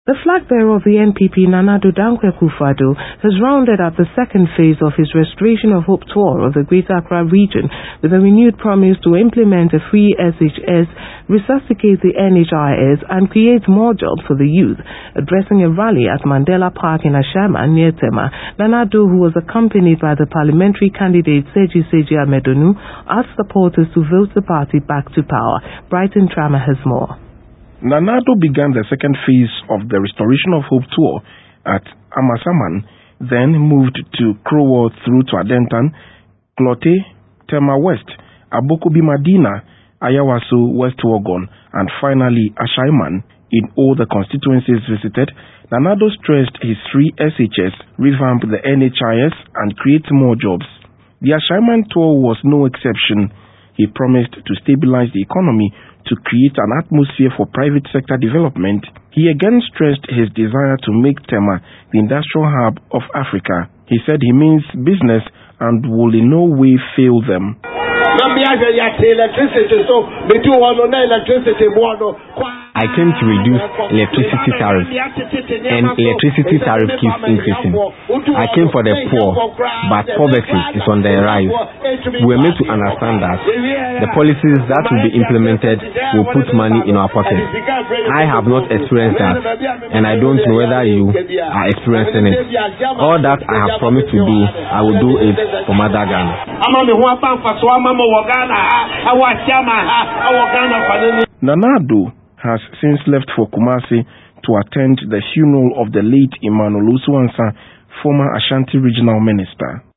The flag bearer of the NPP, Nana Addo Dankwa Akufo-Addo, has rounded up the second phase of his Restoration of Hope tour of the Greater Accra region with a renewed promise to implement a free SHS, resuscitate the NHIS, and create more jobs for the youth. Addressing a rally at Mandela Park in Ashaiman near Tema, Nana Addo, who was accompanied by the parliamentary candidate Seji Amedonu, asked supporters to vote the party back to power. Brighton Trama has more. Nana Addo began the second phase of the Restoration of Hope tour at Amasaman, then moved to Crowell through to Adentan, Klote, Tema West, Abokobi Madina, Ayawaso, West Wuogon, and finally Ashaiman. In all the constituencies visited, Nana Addo stressed his free SHS, revamp the NHIS, and create more jobs. The Ashaiman tour was no exception. He promised to stabilize the economy to create an atmosphere for private sector development. He again stressed his desire to make Tema the industrial hub of Africa. He said he means business and will in no way fail them. I came to reduce electricity tariff, and electricity tariff keeps increasing. I came for the poor, but poverty is on the rise. We are made to understand that the policies that will be implemented will put money in our pockets. I have not experienced that, and I don't know whether you are experiencing it. All that I have promised to do, I will do it for Mother Ghana. Nana Addo has since left for Kumasi to attend the funeral of the late Emmanuel Usuansa, former Ashanti Regional Minister.